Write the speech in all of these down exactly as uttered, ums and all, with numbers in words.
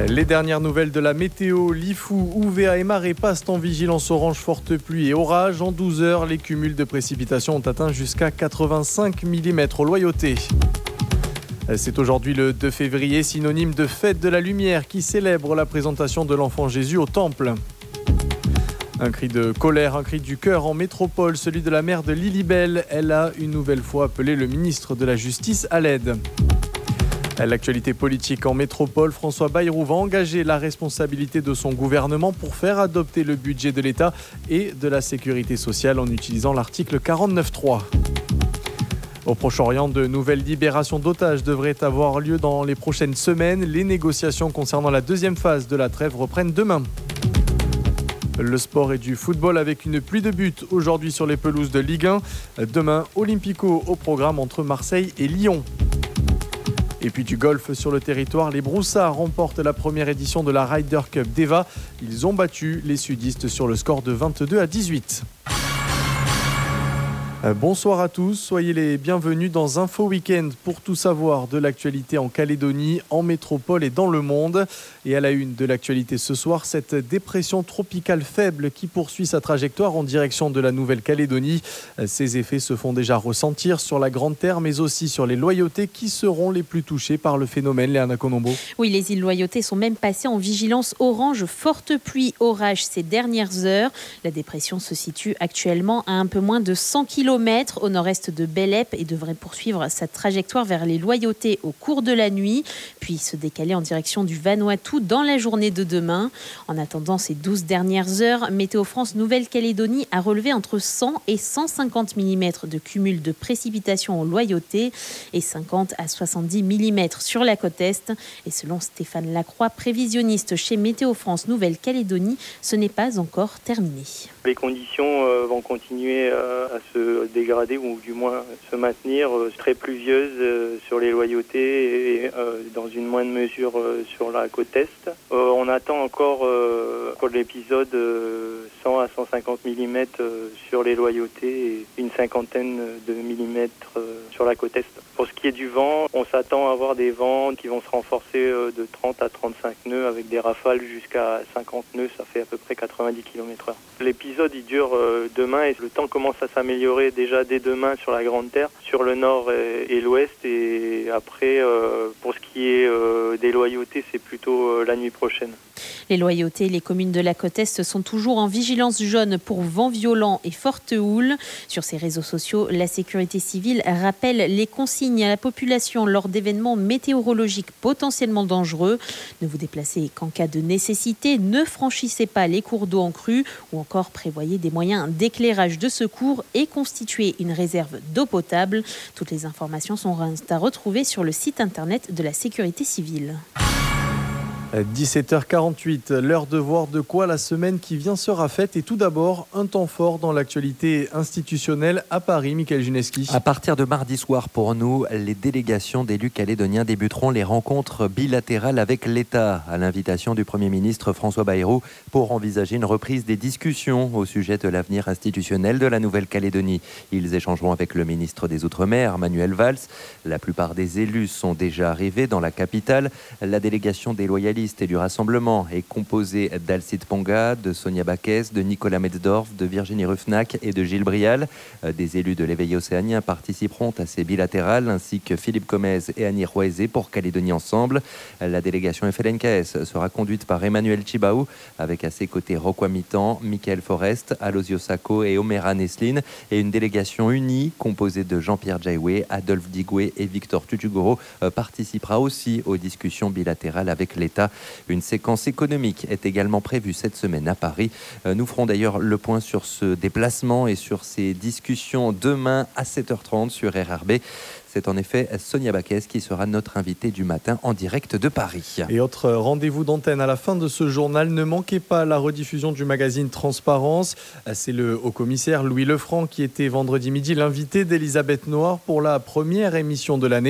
Les dernières nouvelles de la météo, Lifou, Ouvéa et Marais passent en vigilance orange forte pluie et orage. En douze heures, les cumuls de précipitations ont atteint jusqu'à quatre-vingt-cinq millimètres au Loyauté. C'est aujourd'hui le deux février, synonyme de fête de la lumière qui célèbre la présentation de l'enfant Jésus au temple. Un cri de colère, un cri du cœur en métropole, celui de la mère de Lilibelle. Elle a une nouvelle fois appelé le ministre de la Justice à l'aide. L'actualité politique en métropole, François Bayrou va engager la responsabilité de son gouvernement pour faire adopter le budget de l'État et de la sécurité sociale en utilisant l'article quarante-neuf trois. Au Proche-Orient, de nouvelles libérations d'otages devraient avoir lieu dans les prochaines semaines. Les négociations concernant la deuxième phase de la trêve reprennent demain. Le sport et du football avec une pluie de buts aujourd'hui sur les pelouses de Ligue un. Demain, Olympico au programme entre Marseille et Lyon. Et puis du golf sur le territoire, les Broussards remportent la première édition de la Ryder Cup d'Eva. Ils ont battu les sudistes sur le score de vingt-deux à dix-huit. Bonsoir à tous, soyez les bienvenus dans Info Week-end pour tout savoir de l'actualité en Calédonie, en métropole et dans le monde. Et à la une de l'actualité ce soir, cette dépression tropicale faible qui poursuit sa trajectoire en direction de la Nouvelle-Calédonie. Ses effets se font déjà ressentir sur la Grande Terre, mais aussi sur les Loyautés qui seront les plus touchées par le phénomène. Léana Konombo. Oui, les îles Loyautés sont même passées en vigilance orange, forte pluie, orage ces dernières heures. La dépression se situe actuellement à un peu moins de cent kilomètres au nord-est de Belep et devrait poursuivre sa trajectoire vers les Loyautés au cours de la nuit, puis se décaler en direction du Vanuatu dans la journée de demain. En attendant ces douze dernières heures, Météo France Nouvelle-Calédonie a relevé entre cent et cent cinquante millimètres de cumul de précipitations aux Loyautés et cinquante à soixante-dix millimètres sur la côte Est. Et selon Stéphane Lacroix, prévisionniste chez Météo France Nouvelle-Calédonie, ce n'est pas encore terminé. Les conditions euh, vont continuer euh, à se dégrader ou du moins se maintenir, euh, très pluvieuses euh, sur les Loyautés et euh, dans une moindre mesure euh, sur la côte Est. Euh, on attend encore euh, pour l'épisode euh, cent à cent cinquante millimètres euh, sur les Loyautés et une cinquantaine de millimètres euh, sur la côte Est. Pour ce qui est du vent, on s'attend à avoir des vents qui vont se renforcer euh, de trente à trente-cinq nœuds avec des rafales jusqu'à cinquante nœuds, ça fait à peu près quatre-vingt-dix kilomètres heure. L'épisode il dure euh, demain et le temps commence à s'améliorer déjà dès demain sur la Grande Terre, sur le nord et, et l'ouest, et après euh, pour ce qui est euh, des Loyautés, c'est plutôt euh, la nuit prochaine. Les Loyautés et les communes de la côte Est sont toujours en vigilance jaune pour vent violent et forte houle. Sur ses réseaux sociaux, la sécurité civile rappelle les consignes à la population lors d'événements météorologiques potentiellement dangereux. Ne vous déplacez qu'en cas de nécessité, ne franchissez pas les cours d'eau en crue ou encore prévoyez des moyens d'éclairage de secours et constituez une réserve d'eau potable. Toutes les informations sont à retrouver sur le site internet de la sécurité civile. dix-sept heures quarante-huit, l'heure de voir de quoi la semaine qui vient sera faite. Et tout d'abord, un temps fort dans l'actualité institutionnelle à Paris. Mickaël Juneski. À partir de mardi soir, pour nous, les délégations d'élus calédoniens débuteront les rencontres bilatérales avec l'État à l'invitation du Premier ministre François Bayrou pour envisager une reprise des discussions au sujet de l'avenir institutionnel de la Nouvelle-Calédonie. Ils échangeront avec le ministre des Outre-mer, Manuel Valls. La plupart des élus sont déjà arrivés dans la capitale. La délégation des loyalistes et du Rassemblement est composée d'Alcide Ponga, de Sonia Baquès, de Nicolas Metzdorf, de Virginie Ruffnac et de Gilles Brial. Des élus de l'éveil océanien participeront à ces bilatérales, ainsi que Philippe Comez et Annie Roisé pour Calédonie Ensemble. La délégation F L N K S sera conduite par Emmanuel Chibaou, avec à ses côtés Rocco Mitan, Michael Forest, Alosio Sacco et Omera Nesline, et une délégation unie composée de Jean-Pierre Jaoué, Adolphe Digoué et Victor Tutugoro participera aussi aux discussions bilatérales avec l'État. Une séquence économique est également prévue cette semaine à Paris. Nous ferons d'ailleurs le point sur ce déplacement et sur ces discussions demain à sept heures trente sur R R B. C'est en effet Sonia Baquès qui sera notre invitée du matin en direct de Paris. Et autre rendez-vous d'antenne à la fin de ce journal, ne manquez pas la rediffusion du magazine Transparence. C'est le haut-commissaire Louis Lefranc qui était vendredi midi l'invité d'Elisabeth Noir pour la première émission de l'année.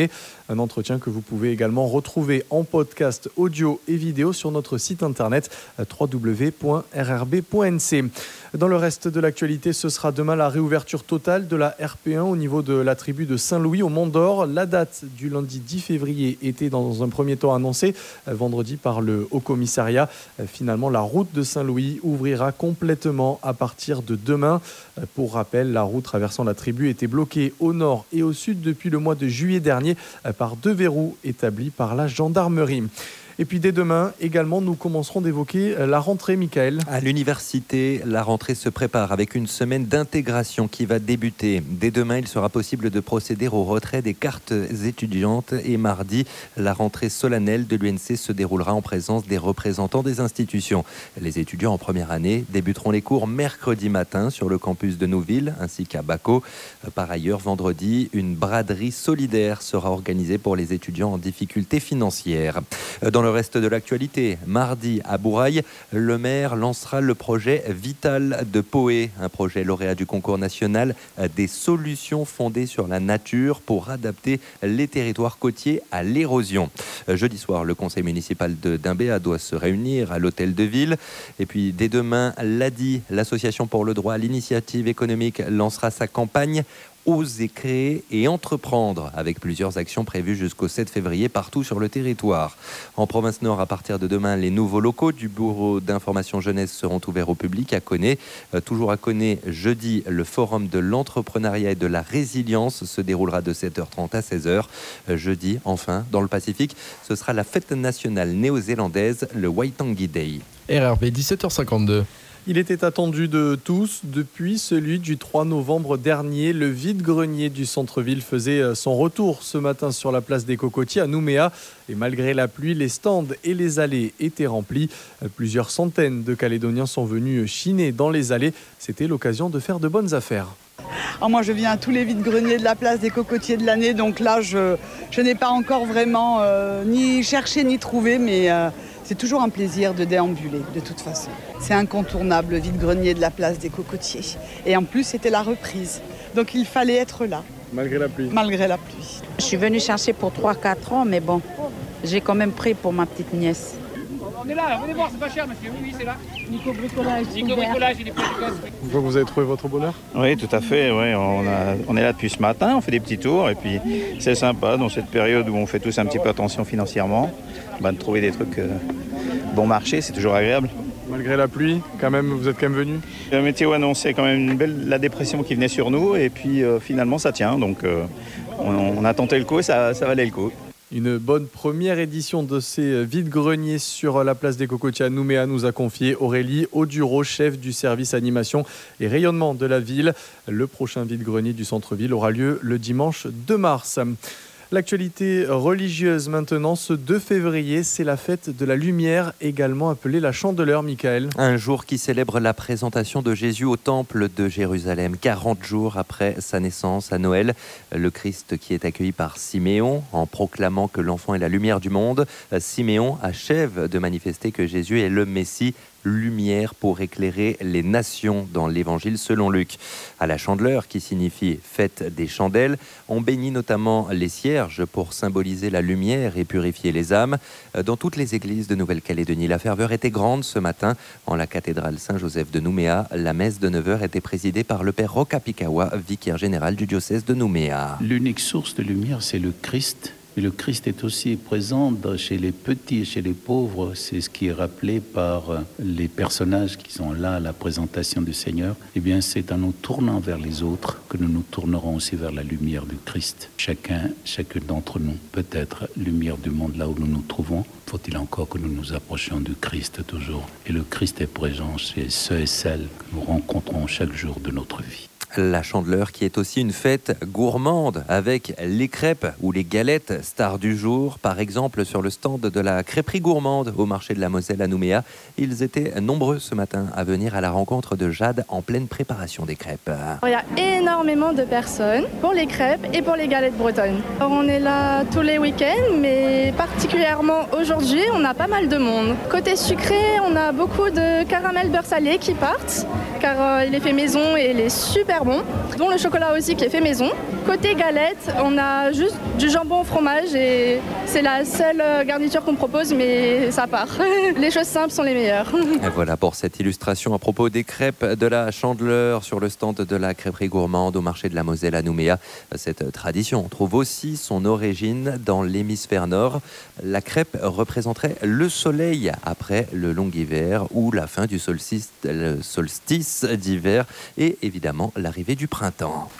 Un entretien que vous pouvez également retrouver en podcast audio et vidéo sur notre site internet w w w point r r b point n c. Dans le reste de l'actualité, ce sera demain la réouverture totale de la R P un au niveau de la tribu de Saint-Louis au Mont d'Or. La date du lundi dix février était dans un premier temps annoncée vendredi par le Haut-Commissariat. Finalement, la route de Saint-Louis ouvrira complètement à partir de demain. Pour rappel, la route traversant la tribu était bloquée au nord et au sud depuis le mois de juillet dernier par deux verrous établis par la gendarmerie. Et puis dès demain, également, nous commencerons d'évoquer la rentrée, Michael. À l'université, la rentrée se prépare avec une semaine d'intégration qui va débuter. Dès demain, il sera possible de procéder au retrait des cartes étudiantes. Et mardi, la rentrée solennelle de l'U N C se déroulera en présence des représentants des institutions. Les étudiants en première année débuteront les cours mercredi matin sur le campus de Nouville ainsi qu'à Baco. Par ailleurs, vendredi, une braderie solidaire sera organisée pour les étudiants en difficulté financière. Dans le Le reste de l'actualité, mardi à Bourail, le maire lancera le projet Vital de Poé, un projet lauréat du concours national des solutions fondées sur la nature pour adapter les territoires côtiers à l'érosion. Jeudi soir, le conseil municipal de Dimbéa doit se réunir à l'hôtel de ville. Et puis dès demain, l'A D I, l'Association pour le droit à l'initiative économique, lancera sa campagne Oser créer et entreprendre, avec plusieurs actions prévues jusqu'au sept février partout sur le territoire. En province Nord, à partir de demain, les nouveaux locaux du bureau d'information jeunesse seront ouverts au public à Coné. Euh, toujours à Coné, jeudi, le forum de l'entrepreneuriat et de la résilience se déroulera de sept heures trente à seize heures. Euh, jeudi, enfin, dans le Pacifique, ce sera la fête nationale néo-zélandaise, le Waitangi Day. R R B, dix-sept heures cinquante-deux. Il était attendu de tous depuis celui du trois novembre dernier. Le vide-grenier du centre-ville faisait son retour ce matin sur la place des Cocotiers à Nouméa. Et malgré la pluie, les stands et les allées étaient remplis. Plusieurs centaines de Calédoniens sont venus chiner dans les allées. C'était l'occasion de faire de bonnes affaires. Alors moi je viens à tous les vides-greniers de la place des Cocotiers de l'année, donc là je, je n'ai pas encore vraiment euh, ni cherché ni trouvé, mais euh, c'est toujours un plaisir de déambuler de toute façon. C'est incontournable le vide-grenier de la place des Cocotiers. Et en plus c'était la reprise, donc il fallait être là. Malgré la pluie. Malgré la pluie. Je suis venue chercher pour trois quatre ans, mais bon, j'ai quand même pris pour ma petite nièce. On est là, venez voir, c'est pas cher monsieur, oui, oui, c'est là. Nico Bricolage. Nico Bricolage, il est pas efficace. Vous, vous avez trouvé votre bonheur ? Oui, tout à fait. Ouais. On, a, on est là depuis ce matin, on fait des petits tours et puis c'est sympa dans cette période où on fait tous un petit peu attention financièrement, bah, de trouver des trucs euh, bon marché, c'est toujours agréable. Malgré la pluie, quand même, vous êtes quand même venu ? Le météo annonçait quand même une belle, la dépression qui venait sur nous et puis euh, finalement ça tient, donc euh, on, on a tenté le coup et ça, ça valait le coup. Une bonne première édition de ces vides-greniers sur la place des Cocotiers à Nouméa, nous a confié Aurélie Auduro, chef du service animation et rayonnement de la ville. Le prochain vide-grenier du centre-ville aura lieu le dimanche deux mars. L'actualité religieuse maintenant, ce deux février, c'est la fête de la lumière, également appelée la Chandeleur, Michael. Un jour qui célèbre la présentation de Jésus au temple de Jérusalem, quarante jours après sa naissance à Noël. Le Christ qui est accueilli par Siméon en proclamant que l'enfant est la lumière du monde. Siméon achève de manifester que Jésus est le Messie, lumière pour éclairer les nations dans l'évangile selon Luc. À la Chandeleur, qui signifie fête des chandelles, on bénit notamment les cierges pour symboliser la lumière et purifier les âmes. Dans toutes les églises de Nouvelle-Calédonie, la ferveur était grande ce matin. En la cathédrale Saint-Joseph de Nouméa, la messe de neuf heures était présidée par le père Rokapikawa, vicaire général du diocèse de Nouméa. L'unique source de lumière, c'est le Christ. Et le Christ est aussi présent chez les petits et chez les pauvres. C'est ce qui est rappelé par les personnages qui sont là à la présentation du Seigneur. Eh bien, c'est en nous tournant vers les autres que nous nous tournerons aussi vers la lumière du Christ. Chacun, chacun d'entre nous peut être lumière du monde là où nous nous trouvons. Faut-il encore que nous nous approchions du Christ toujours. Et le Christ est présent chez ceux et celles que nous rencontrons chaque jour de notre vie. La Chandeleur qui est aussi une fête gourmande avec les crêpes ou les galettes stars du jour. Par exemple, sur le stand de la crêperie gourmande au marché de la Moselle à Nouméa, ils étaient nombreux ce matin à venir à la rencontre de Jade en pleine préparation des crêpes. Il y a énormément de personnes pour les crêpes et pour les galettes bretonnes. Alors on est là tous les week-ends, mais particulièrement aujourd'hui, on a pas mal de monde. Côté sucré, on a beaucoup de caramel beurre salé qui partent. car euh, il est fait maison et il est super bon, dont le chocolat aussi qui est fait maison. Côté galette, on a juste du jambon au fromage et c'est la seule garniture qu'on propose, mais ça part. Les choses simples sont les meilleures. Et voilà pour cette illustration à propos des crêpes de la Chandeleur sur le stand de la crêperie gourmande au marché de la Moselle à Nouméa. Cette tradition trouve aussi son origine dans l'hémisphère nord. La crêpe représenterait le soleil après le long hiver ou la fin du solstice, le solstice d'hiver et évidemment l'arrivée du printemps.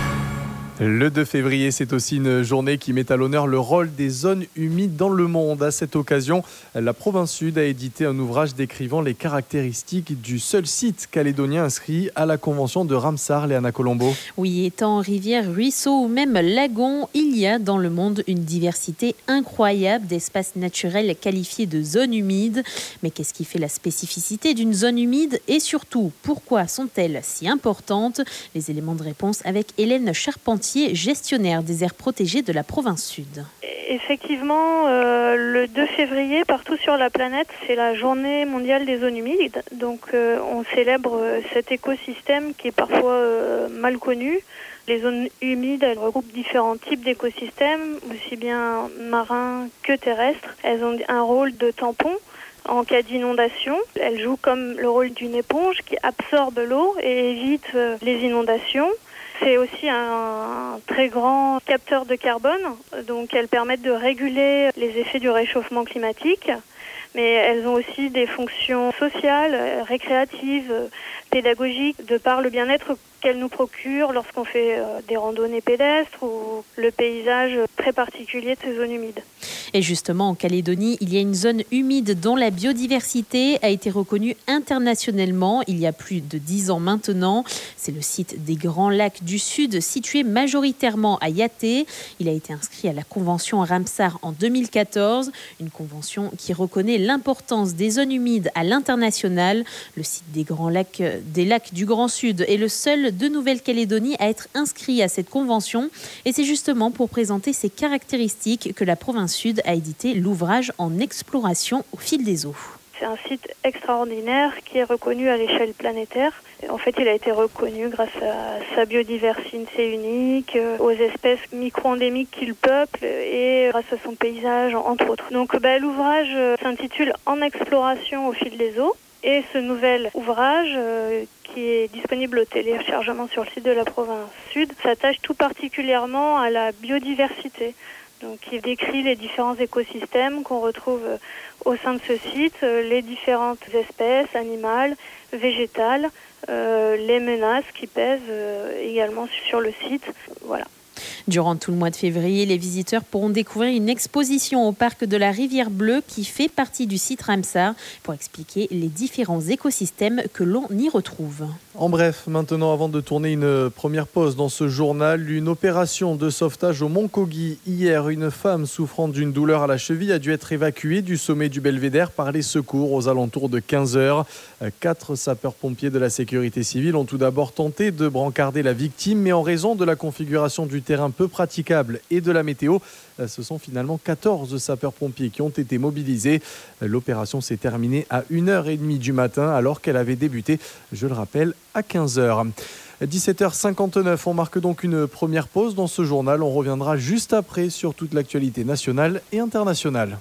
Le deux février, c'est aussi une journée qui met à l'honneur le rôle des zones humides dans le monde. À cette occasion, la Province Sud a édité un ouvrage décrivant les caractéristiques du seul site calédonien inscrit à la Convention de Ramsar, Léana Colombo. Oui, étangs, rivières, ruisseaux ou même lagons, il y a dans le monde une diversité incroyable d'espaces naturels qualifiés de zones humides. Mais qu'est-ce qui fait la spécificité d'une zone humide et surtout, pourquoi sont-elles si importantes? Les éléments de réponse avec Hélène Charpentier, gestionnaire des aires protégées de la Province Sud. Effectivement, euh, le deux février, partout sur la planète, c'est la journée mondiale des zones humides. Donc euh, on célèbre euh, cet écosystème qui est parfois euh, mal connu. Les zones humides, elles regroupent différents types d'écosystèmes, aussi bien marins que terrestres. Elles ont un rôle de tampon en cas d'inondation. Elles jouent comme le rôle d'une éponge qui absorbe l'eau et évite euh, les inondations. C'est aussi un très grand capteur de carbone, donc elles permettent de réguler les effets du réchauffement climatique, mais elles ont aussi des fonctions sociales, récréatives, pédagogiques, de par le bien-être qu'elles nous procurent lorsqu'on fait des randonnées pédestres ou le paysage très particulier de ces zones humides. Et justement, en Calédonie, il y a une zone humide dont la biodiversité a été reconnue internationalement il y a plus de dix ans maintenant. C'est le site des Grands Lacs du Sud, situé majoritairement à Yaté. Il a été inscrit à la Convention Ramsar en deux mille quatorze, une convention qui reconnaît l'importance des zones humides à l'international. Le site des Grands Lacs, des Lacs du Grand Sud est le seul de Nouvelle-Calédonie à être inscrit à cette convention. Et c'est justement pour présenter ces caractéristiques que la Province Sud a édité l'ouvrage En exploration au fil des eaux. C'est un site extraordinaire qui est reconnu à l'échelle planétaire. En fait, il a été reconnu grâce à sa biodiversité unique, aux espèces micro-endémiques qu'il peuple et grâce à son paysage, entre autres. Donc, bah, l'ouvrage s'intitule En exploration au fil des eaux. Et ce nouvel ouvrage, euh, qui est disponible au téléchargement sur le site de la Province Sud, s'attache tout particulièrement à la biodiversité. Donc, il décrit les différents écosystèmes qu'on retrouve au sein de ce site, les différentes espèces animales, végétales, euh, les menaces qui pèsent euh, également sur le site. Voilà. Durant tout le mois de février, les visiteurs pourront découvrir une exposition au parc de la Rivière Bleue qui fait partie du site Ramsar pour expliquer les différents écosystèmes que l'on y retrouve. En bref, maintenant, avant de tourner une première pause dans ce journal, une opération de sauvetage au Mont Kogi. Hier, une femme souffrant d'une douleur à la cheville a dû être évacuée du sommet du Belvédère par les secours aux alentours de quinze heures. Quatre sapeurs-pompiers de la sécurité civile ont tout d'abord tenté de brancarder la victime, mais en raison de la configuration du terrain peu praticable et de la météo, ce sont finalement quatorze sapeurs-pompiers qui ont été mobilisés. L'opération s'est terminée à une heure trente du matin alors qu'elle avait débuté, je le rappelle, à quinze heures. dix-sept heures cinquante-neuf, on marque donc une première pause dans ce journal. On reviendra juste après sur toute l'actualité nationale et internationale.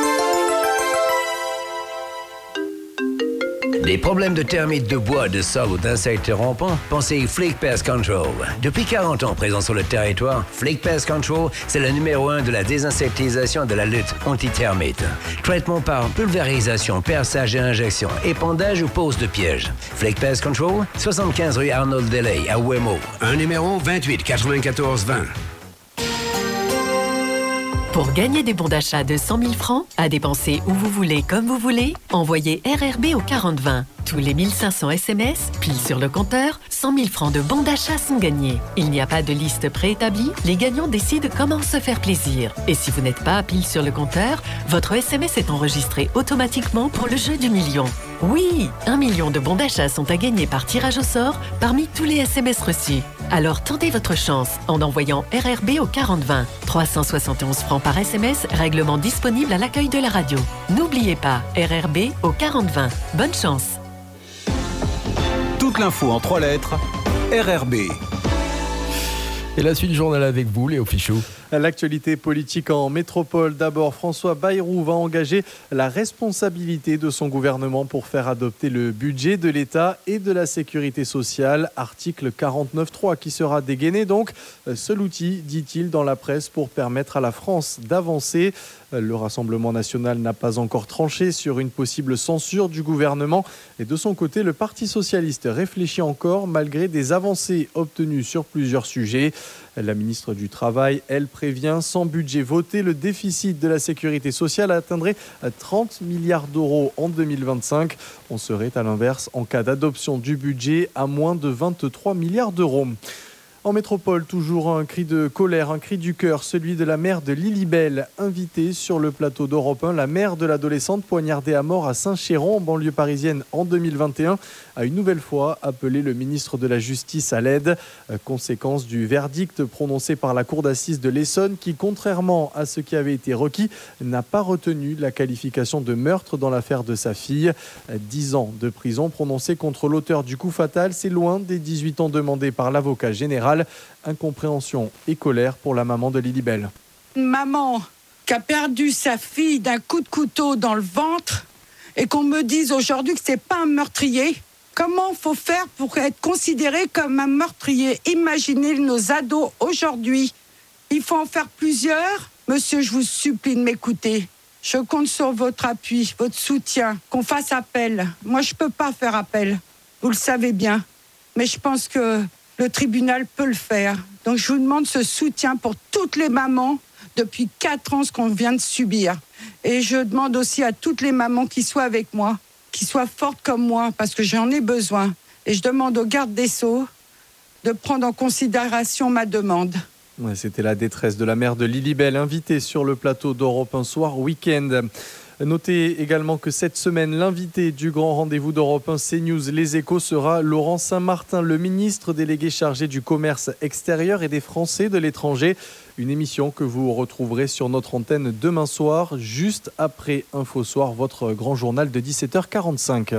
Des problèmes de termites de bois, de sol ou d'insectes rampants? Pensez Flake Pest Control. Depuis quarante ans présent sur le territoire, Flake Pest Control, c'est le numéro un de la désinsectisation et de la lutte anti-termites. Traitement par pulvérisation, perçage et injection, épandage ou pose de pièges. Flake Pest Control, soixante-quinze rue Arnold Delay à Ouémo. Un numéro vingt-huit quatre-vingt-quatorze vingt. Pour gagner des bons d'achat de cent mille francs, à dépenser où vous voulez, comme vous voulez, envoyez R R B au quarante vingt. Tous les mille cinq cents S M S, pile sur le compteur, cent mille francs de bons d'achat sont gagnés. Il n'y a pas de liste préétablie, les gagnants décident comment se faire plaisir. Et si vous n'êtes pas pile sur le compteur, votre S M S est enregistré automatiquement pour le jeu du million. Oui, un million de bons d'achat sont à gagner par tirage au sort parmi tous les S M S reçus. Alors tentez votre chance en envoyant R R B au quarante vingt. trois cent soixante et onze francs par S M S, règlement disponible à l'accueil de la radio. N'oubliez pas, R R B au quarante vingt. Bonne chance! Toute l'info en trois lettres, R R B. Et la suite du journal avec vous, Léo Fichou. L'actualité politique en métropole. D'abord, François Bayrou va engager la responsabilité de son gouvernement pour faire adopter le budget de l'État et de la sécurité sociale. Article quarante-neuf point trois qui sera dégainé donc. Seul outil, dit-il dans la presse, pour permettre à la France d'avancer. Le Rassemblement national n'a pas encore tranché sur une possible censure du gouvernement. Et de son côté, le Parti socialiste réfléchit encore malgré des avancées obtenues sur plusieurs sujets. La ministre du Travail, elle, prévient, sans budget voté, le déficit de la sécurité sociale atteindrait trente milliards d'euros en deux mille vingt-cinq. On serait à l'inverse, en cas d'adoption du budget, à moins de vingt-trois milliards d'euros. En métropole, toujours un cri de colère, un cri du cœur, celui de la mère de Lilibelle, invitée sur le plateau d'Europe un. La mère de l'adolescente poignardée à mort à Saint-Chéron, en banlieue parisienne, en deux mille vingt et un, a une nouvelle fois appelé le ministre de la Justice à l'aide. Conséquence du verdict prononcé par la cour d'assises de l'Essonne qui, contrairement à ce qui avait été requis, n'a pas retenu la qualification de meurtre dans l'affaire de sa fille. Dix ans de prison prononcés contre l'auteur du coup fatal, c'est loin des dix-huit ans demandés par l'avocat général. Incompréhension et colère pour la maman de Lilibelle. Une maman qui a perdu sa fille d'un coup de couteau dans le ventre et qu'on me dise aujourd'hui que c'est pas un meurtrier. Comment faut faire pour être considéré comme un meurtrier? Imaginez nos ados aujourd'hui. Il faut en faire plusieurs. Monsieur, je vous supplie de m'écouter. Je compte sur votre appui, votre soutien, qu'on fasse appel. Moi, je peux pas faire appel. Vous le savez bien. Mais je pense que le tribunal peut le faire. Donc je vous demande ce soutien pour toutes les mamans depuis quatre ans, ce qu'on vient de subir. Et je demande aussi à toutes les mamans qui soient avec moi, qui soient fortes comme moi, parce que j'en ai besoin. Et je demande au garde des Sceaux de prendre en considération ma demande. Ouais, c'était la détresse de la mère de Lilibelle, invitée sur le plateau d'Europe un soir week-end. Notez également que cette semaine, l'invité du grand rendez-vous d'Europe un CNews Les Échos sera Laurent Saint-Martin, le ministre délégué chargé du commerce extérieur et des Français de l'étranger. Une émission que vous retrouverez sur notre antenne demain soir, juste après Info Soir, votre grand journal de dix-sept heures quarante-cinq.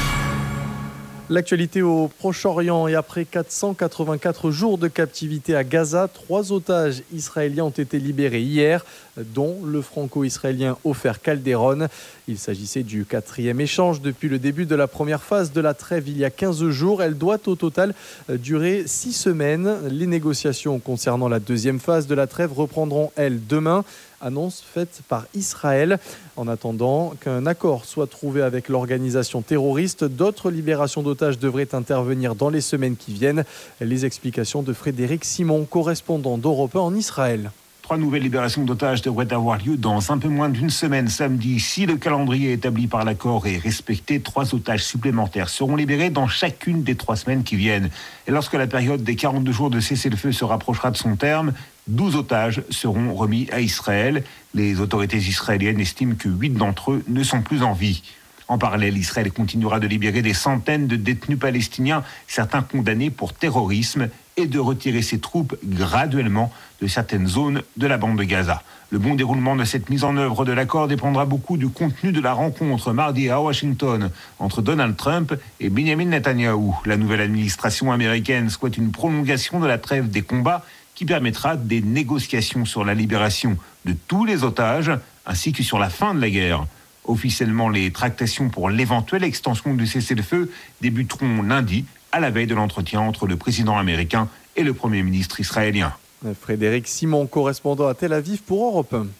L'actualité au Proche-Orient et après quatre cent quatre-vingt-quatre jours de captivité à Gaza, trois otages israéliens ont été libérés hier, dont le franco-israélien Ofer Calderon. Il s'agissait du quatrième échange depuis le début de la première phase de la trêve il y a quinze jours. Elle doit au total durer six semaines. Les négociations concernant la deuxième phase de la trêve reprendront, elles, demain. Annonce faite par Israël. En attendant qu'un accord soit trouvé avec l'organisation terroriste, d'autres libérations d'otages devraient intervenir dans les semaines qui viennent. Les explications de Frédéric Simon, correspondant d'Europe un en Israël. Trois nouvelles libérations d'otages devraient avoir lieu dans un peu moins d'une semaine samedi. Si le calendrier établi par l'accord est respecté, trois otages supplémentaires seront libérés dans chacune des trois semaines qui viennent. Et lorsque la période des quarante-deux jours de cessez-le-feu se rapprochera de son terme, douze otages seront remis à Israël. Les autorités israéliennes estiment que huit d'entre eux ne sont plus en vie. En parallèle, Israël continuera de libérer des centaines de détenus palestiniens, certains condamnés pour terrorisme, et de retirer ses troupes graduellement de certaines zones de la bande de Gaza. Le bon déroulement de cette mise en œuvre de l'accord dépendra beaucoup du contenu de la rencontre mardi à Washington entre Donald Trump et Benjamin Netanyahou. La nouvelle administration américaine souhaite une prolongation de la trêve des combats qui permettra des négociations sur la libération de tous les otages ainsi que sur la fin de la guerre. Officiellement, les tractations pour l'éventuelle extension du cessez-le-feu débuteront lundi, à la veille de l'entretien entre le président américain et le Premier ministre israélien. Frédéric Simon, correspondant à Tel Aviv pour Europe un.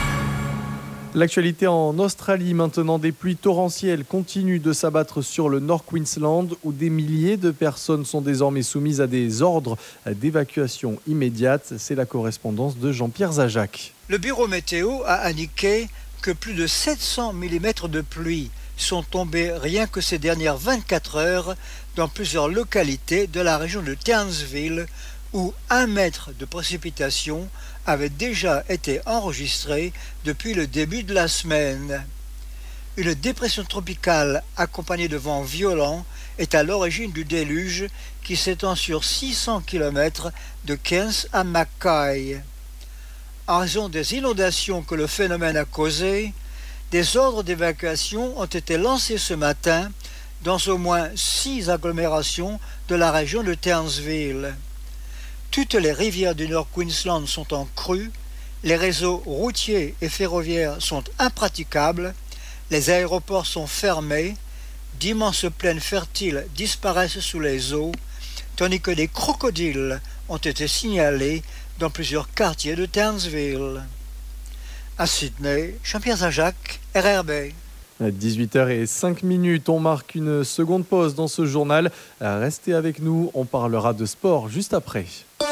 L'actualité en Australie, maintenant, des pluies torrentielles continuent de s'abattre sur le Nord Queensland où des milliers de personnes sont désormais soumises à des ordres d'évacuation immédiate. C'est la correspondance de Jean-Pierre Zajac. Le bureau météo a indiqué que plus de sept cents millimètres de pluie sont tombés rien que ces dernières vingt-quatre heures dans plusieurs localités de la région de Townsville où un mètre de précipitation avait déjà été enregistré depuis le début de la semaine. Une dépression tropicale accompagnée de vents violents est à l'origine du déluge qui s'étend sur six cents kilomètres de Cairns à Mackay. En raison des inondations que le phénomène a causées, des ordres d'évacuation ont été lancés ce matin dans au moins six agglomérations de la région de Townsville. Toutes les rivières du Nord Queensland sont en crue, les réseaux routiers et ferroviaires sont impraticables, les aéroports sont fermés, d'immenses plaines fertiles disparaissent sous les eaux, tandis que des crocodiles ont été signalés dans plusieurs quartiers de Townsville. À Sydney, Jean-Pierre Zajac, R R B. À dix-huit heures cinq, on marque une seconde pause dans ce journal. Restez avec nous, on parlera de sport juste après.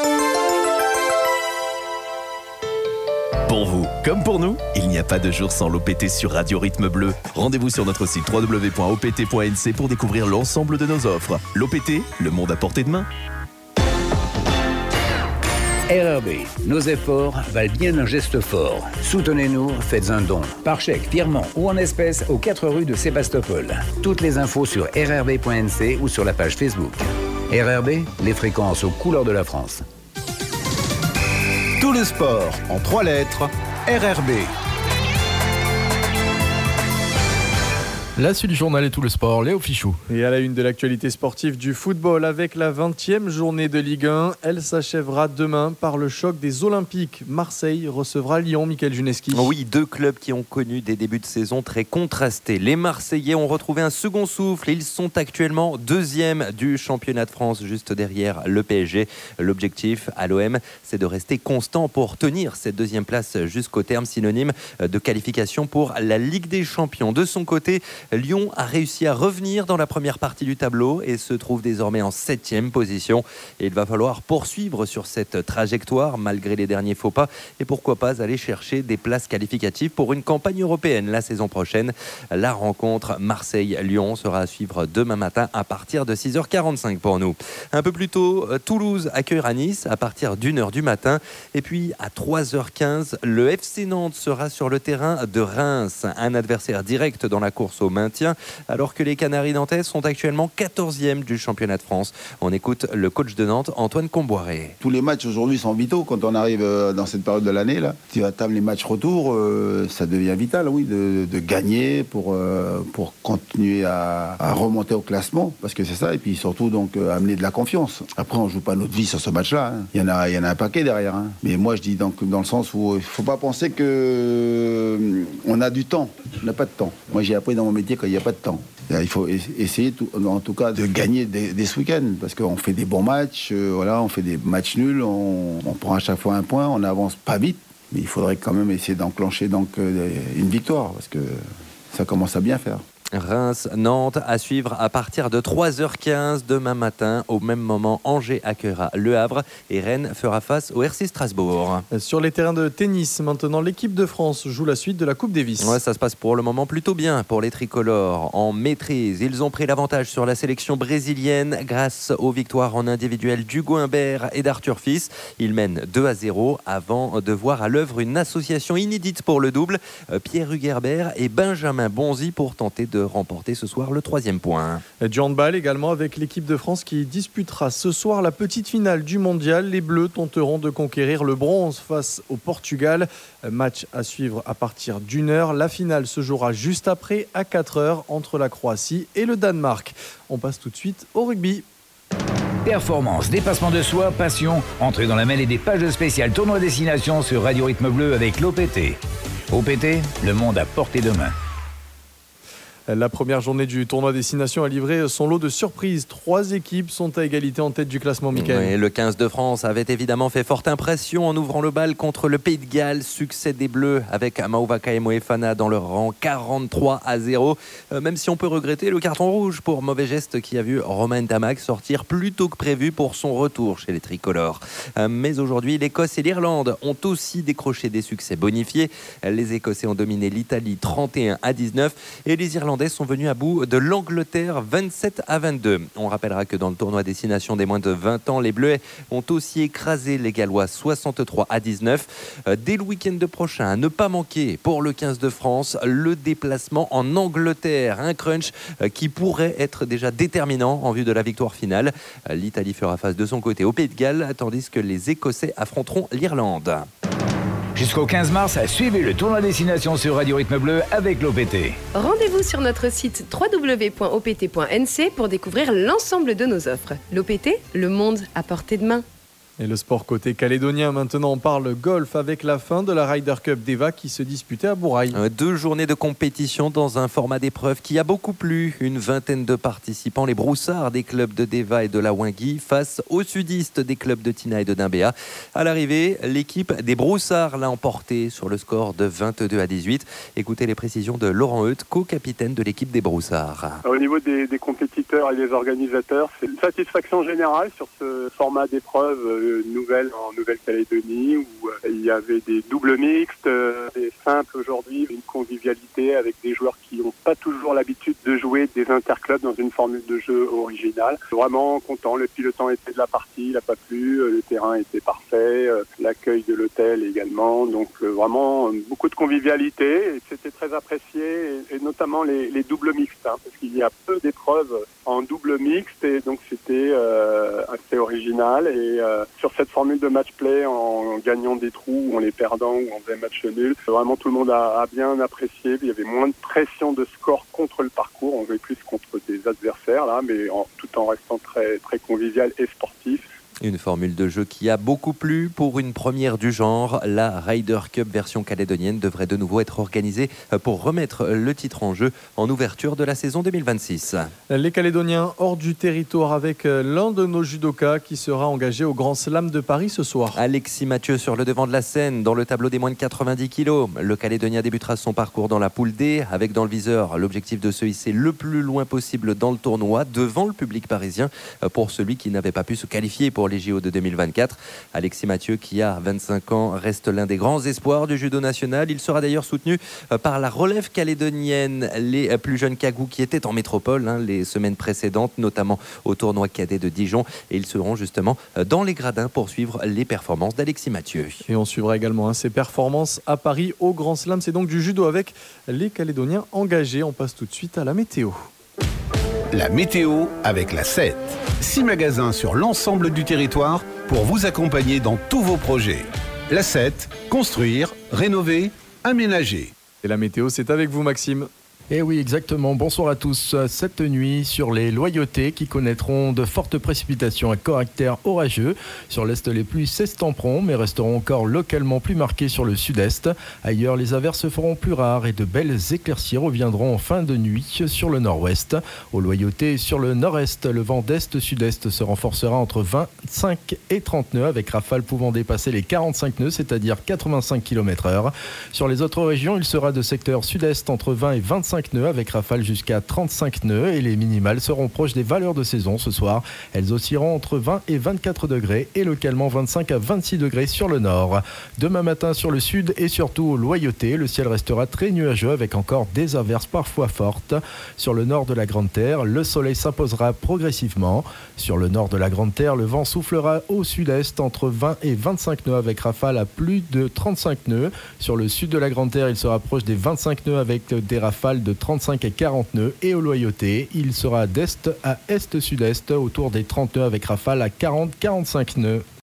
Pour vous, comme pour nous, il n'y a pas de jour sans l'O P T sur Radio Rythme Bleu. Rendez-vous sur notre site w w w point o p t point n c pour découvrir l'ensemble de nos offres. L'O P T, le monde à portée de main. R R B, nos efforts valent bien un geste fort. Soutenez-nous, faites un don. Par chèque, virement ou en espèces aux quatre rues de Sébastopol. Toutes les infos sur r r b point n c ou sur la page Facebook. R R B, les fréquences aux couleurs de la France. Tout le sport en trois lettres, R R B. La suite du journal et tout le sport, Léo Fichou. Et à la une de l'actualité sportive du football, avec la vingtième journée de Ligue un, elle s'achèvera demain par le choc des Olympiques. Marseille recevra Lyon, Mickaël Juneski. Oui, deux clubs qui ont connu des débuts de saison très contrastés. Les Marseillais ont retrouvé un second souffle. Ils sont actuellement deuxième du championnat de France, juste derrière le P S G. L'objectif à l'O M, c'est de rester constant pour tenir cette deuxième place jusqu'au terme, synonyme de qualification pour la Ligue des Champions. De son côté, Lyon a réussi à revenir dans la première partie du tableau et se trouve désormais en septième position. Et il va falloir poursuivre sur cette trajectoire malgré les derniers faux pas et pourquoi pas aller chercher des places qualificatives pour une campagne européenne la saison prochaine. La rencontre Marseille-Lyon sera à suivre demain matin à partir de six heures quarante-cinq pour nous. Un peu plus tôt, Toulouse accueillera Nice à partir d'une heure du matin. Et puis à trois heures quinze, le F C Nantes sera sur le terrain de Reims, un adversaire direct dans la course au maintien, alors que les Canaries nantais sont actuellement quatorzième du championnat de France. On écoute le coach de Nantes, Antoine Comboiré. Tous les matchs aujourd'hui sont vitaux quand on arrive dans cette période de l'année. Là. Tu attames les matchs retour, euh, ça devient vital, oui, de, de gagner pour, euh, pour continuer à, à remonter au classement, parce que c'est ça, et puis surtout donc euh, amener de la confiance. Après, on joue pas notre vie sur ce match-là. Hein. Il y en a, il y en a un paquet derrière. Hein. Mais moi, je dis donc dans le sens où il faut pas penser que euh, on a du temps. On n'a pas de temps. Moi, j'ai appris dans mon métier qu'il n'y a pas de temps. Il faut essayer, tout, en tout cas, de gagner des, des ce week-end, parce qu'on fait des bons matchs, euh, voilà, on fait des matchs nuls, on, on prend à chaque fois un point, on n'avance pas vite, mais il faudrait quand même essayer d'enclencher donc euh, une victoire, parce que ça commence à bien faire. Reims-Nantes à suivre à partir de trois heures quinze demain matin. Au même moment, Angers accueillera Le Havre et Rennes fera face au R C Strasbourg. Sur les terrains de tennis, maintenant, l'équipe de France joue la suite de la Coupe Davis. Ouais, ça se passe pour le moment plutôt bien pour les tricolores. En maîtrise, ils ont pris l'avantage sur la sélection brésilienne grâce aux victoires en individuel d'Hugo Humbert et d'Arthur Fils. Ils mènent deux à zéro avant de voir à l'œuvre une association inédite pour le double. Pierre Hugerbert et Benjamin Bonzi pour tenter de remporter ce soir le troisième point. Du handball également avec l'équipe de France qui disputera ce soir la petite finale du mondial. Les Bleus tenteront de conquérir le bronze face au Portugal. Match à suivre à partir d'une heure. La finale se jouera juste après à quatre heures entre la Croatie et le Danemark. On passe tout de suite au rugby. Performance, dépassement de soi, passion. Entrez dans la mêlée des pages spéciales tournoi destination sur Radio Rythme Bleu avec l'O P T. O P T, le monde à portée de main. La première journée du tournoi Destination a livré son lot de surprises. Trois équipes sont à égalité en tête du classement, Mickaël. Oui, le quinze de France avait évidemment fait forte impression en ouvrant le bal contre le Pays de Galles. Succès des Bleus avec Mauvaka et Moefana dans leur rang, quarante-trois à zéro. Euh, même si on peut regretter le carton rouge pour mauvais geste qui a vu Romain Tamac sortir plus tôt que prévu pour son retour chez les tricolores. Euh, mais aujourd'hui, l'Écosse et l'Irlande ont aussi décroché des succès bonifiés. Les Écossais ont dominé l'Italie trente et un à dix-neuf et les Irlandais sont venus à bout de l'Angleterre vingt-sept à vingt-deux. On rappellera que dans le tournoi Destination des moins de vingt ans, les Bleus ont aussi écrasé les Gallois soixante-trois à dix-neuf. Dès le week-end prochain, à ne pas manquer pour le quinze de France, le déplacement en Angleterre. Un crunch qui pourrait être déjà déterminant en vue de la victoire finale. L'Italie fera face de son côté au Pays de Galles, tandis que les Écossais affronteront l'Irlande. Jusqu'au quinze mars, suivez le tournoi destination sur Radio Rythme Bleu avec l'O P T. Rendez-vous sur notre site w w w point o p t point n c pour découvrir l'ensemble de nos offres. L'O P T, le monde à portée de main. Et le sport côté calédonien, maintenant on parle golf avec la fin de la Ryder Cup d'Eva qui se disputait à Bourail. Deux journées de compétition dans un format d'épreuve qui a beaucoup plu. Une vingtaine de participants, les broussards des clubs de Deva et de la Wingui face aux sudistes des clubs de Tina et de Dimbéa. À l'arrivée, l'équipe des broussards l'a emporté sur le score de vingt-deux à dix-huit. Écoutez les précisions de Laurent Heut, co-capitaine de l'équipe des broussards. Au niveau des, des compétiteurs et des organisateurs, c'est une satisfaction générale sur ce format d'épreuve nouvelle en Nouvelle-Calédonie où euh, il y avait des doubles mixtes, euh, des simples aujourd'hui, une convivialité avec des joueurs qui n'ont pas toujours l'habitude de jouer des interclubs dans une formule de jeu originale. Vraiment content, le pilotant était de la partie, il n'a pas plu, euh, le terrain était parfait, euh, l'accueil de l'hôtel également, donc euh, vraiment euh, beaucoup de convivialité et c'était très apprécié et, et notamment les, les doubles mixtes hein, parce qu'il y a peu d'épreuves en double mixte et donc c'était euh, assez original et euh, sur cette formule de match-play en gagnant des trous ou en les perdant ou en faisait match nul, vraiment tout le monde a, a bien apprécié. Il y avait moins de pression de score contre le parcours, on jouait plus contre des adversaires là, mais en, tout en restant très, très convivial et sportif. Une formule de jeu qui a beaucoup plu pour une première du genre. La Ryder Cup version calédonienne devrait de nouveau être organisée pour remettre le titre en jeu en ouverture de la saison deux mille vingt-six. Les Calédoniens hors du territoire avec l'un de nos judokas qui sera engagé au Grand Slam de Paris ce soir. Alexis Mathieu sur le devant de la scène dans le tableau des moins de quatre-vingt-dix kilos. Le Calédonien débutera son parcours dans la poule D avec dans le viseur l'objectif de se hisser le plus loin possible dans le tournoi devant le public parisien pour celui qui n'avait pas pu se qualifier pour les J O de deux mille vingt-quatre. Alexis Mathieu, qui a vingt-cinq ans, reste l'un des grands espoirs du judo national. Il sera d'ailleurs soutenu par la relève calédonienne, les plus jeunes Kagou qui étaient en métropole hein, les semaines précédentes, notamment au tournoi cadet de Dijon. Et ils seront justement dans les gradins pour suivre les performances d'Alexis Mathieu. Et on suivra également hein, ses performances à Paris au Grand Slam. C'est donc du judo avec les Calédoniens engagés. On passe tout de suite à la météo. La météo avec la sept. Six magasins sur l'ensemble du territoire pour vous accompagner dans tous vos projets. La sept, construire, rénover, aménager. Et la météo, c'est avec vous Maxime. Et oui, exactement. Bonsoir à tous. Cette nuit, sur les Loyautés qui connaîtront de fortes précipitations à caractère orageux. Sur l'est, les pluies s'estomperont, mais resteront encore localement plus marquées sur le sud-est. Ailleurs, les averses se feront plus rares et de belles éclaircies reviendront en fin de nuit sur le nord-ouest. Aux Loyautés et sur le nord-est, le vent d'est-sud-est se renforcera entre vingt-cinq et trente nœuds, avec rafales pouvant dépasser les quarante-cinq nœuds, c'est-à-dire quatre-vingt-cinq kilomètres heure. Sur les autres régions, il sera de secteur sud-est entre vingt et vingt-cinq nœuds avec rafales jusqu'à trente-cinq nœuds et les minimales seront proches des valeurs de saison ce soir. Elles oscilleront entre vingt et vingt-quatre degrés et localement vingt-cinq à vingt-six degrés sur le nord. Demain matin sur le sud et surtout aux Loyautés, le ciel restera très nuageux avec encore des averses parfois fortes. Sur le nord de la Grande Terre, le soleil s'imposera progressivement. Sur le nord de la Grande Terre, le vent soufflera au sud-est entre vingt et vingt-cinq nœuds avec rafales à plus de trente-cinq nœuds. Sur le sud de la Grande Terre, il se rapproche des vingt-cinq nœuds avec des rafales de trente-cinq et quarante nœuds et aux Loyautés, il sera d'est à est-sud-est autour des trente nœuds avec rafales à quarante à quarante-cinq nœuds.